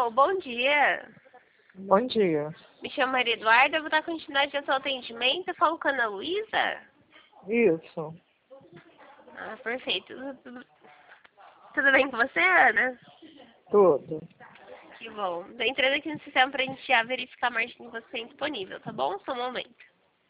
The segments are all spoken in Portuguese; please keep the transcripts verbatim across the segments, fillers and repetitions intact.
Alô, bom dia. Bom dia. Me chamo Maria Eduarda, eu vou dar continuidade ao seu atendimento. Eu falo com a Ana Luísa? Isso. Ah, perfeito. Tudo, tudo bem com você, Ana? Tudo. Que bom. Tô entrando aqui no sistema pra gente já verificar a margem que você tem disponível, tá bom? Só um momento.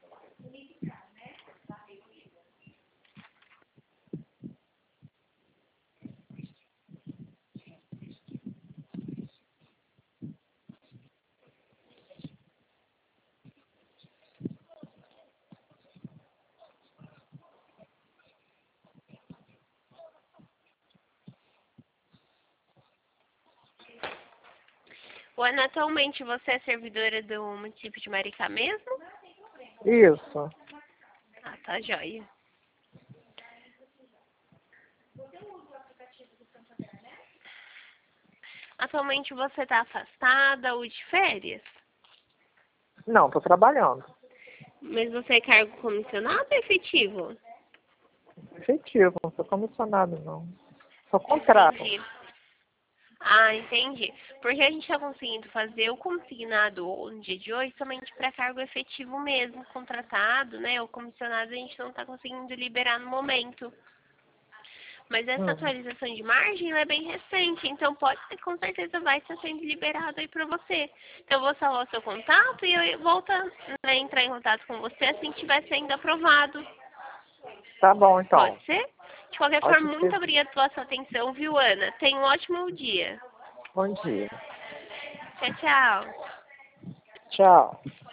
O Ana, atualmente você é servidora do município de Maricá mesmo? Isso. Ah, tá joia. Atualmente você está afastada ou de férias? Não, tô trabalhando. Mas você é cargo comissionado ou efetivo? Efetivo, não sou comissionado, não. Sou contrato. Entendi. Ah, entendi. Porque a gente está conseguindo fazer o consignado no dia de hoje somente para cargo efetivo mesmo, contratado, né? O comissionado a gente não está conseguindo liberar no momento. Mas essa Hum. atualização de margem ela é bem recente, então pode ser, com certeza vai estar sendo liberado aí para você. Então eu vou salvar o seu contato e eu volto a né, entrar em contato com você assim que estiver sendo aprovado. Tá bom, então. Pode ser? De qualquer Pode forma, muito ser. obrigada pela sua atenção, viu, Ana? Tenha um ótimo dia. Bom dia. Tchau, tchau. Tchau.